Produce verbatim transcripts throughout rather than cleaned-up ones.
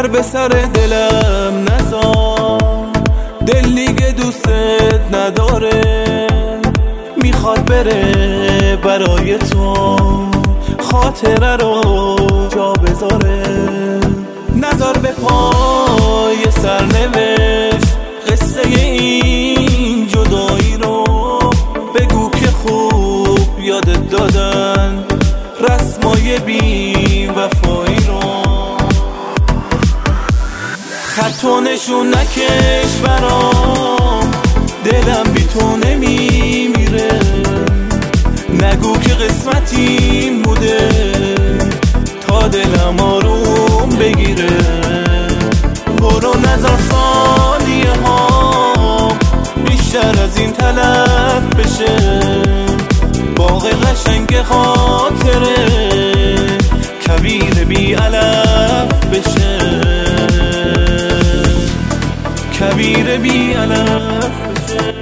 سر به سر دلم نذار، دل دیگه دوستت نداره، میخواد بره برای تو خاطره رو جا بذاره. نذار به پای سرنوشت قصه این جدایی رو، بگو که خوب یادت دادن رسمای بی وفایی رو. خطو نشون نکش برام، دلم بی تو نمیمیره، نگو که قسمتیم بوده تا دلم آروم بگیره. برو نذار ثانیه ها بیشتر از این تلف بشه، باغ قشنگ خاطره کویر بی علف بشه، کویر بی علف بشه.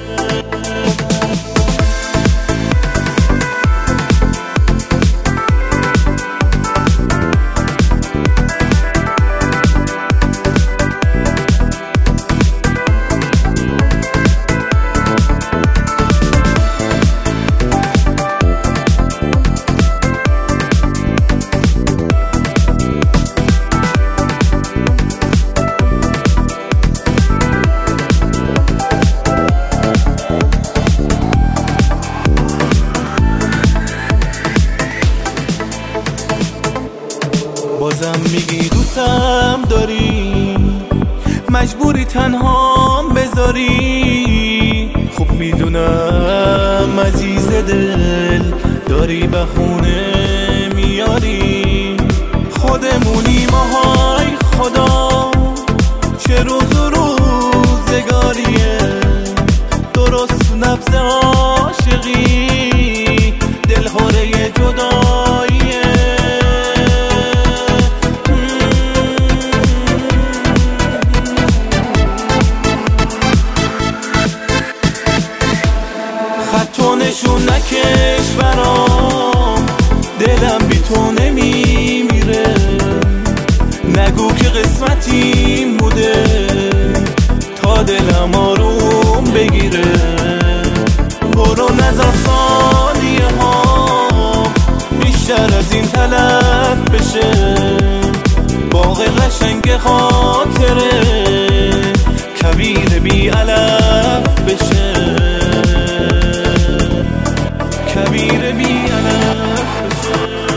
بازم میگی دوستم داری، مجبوری تنهام بذاری. خوب میدونم عزیز دل داری بهونه میاری، خودمونی ماهای خدا چه روز و روزگاریه، درست نبض عاشقی دل هره جداییه. خطو نشون نکش برام، دلم بی تو نمیمیره، نگو که قسمتیم بوده تا دلم آروم بگیره. برو نذار ثانیه ها بیشتر از این تلف بشه، باغ قشنگ خاطره کویر بی علف بشه، کویر بی علف بشه.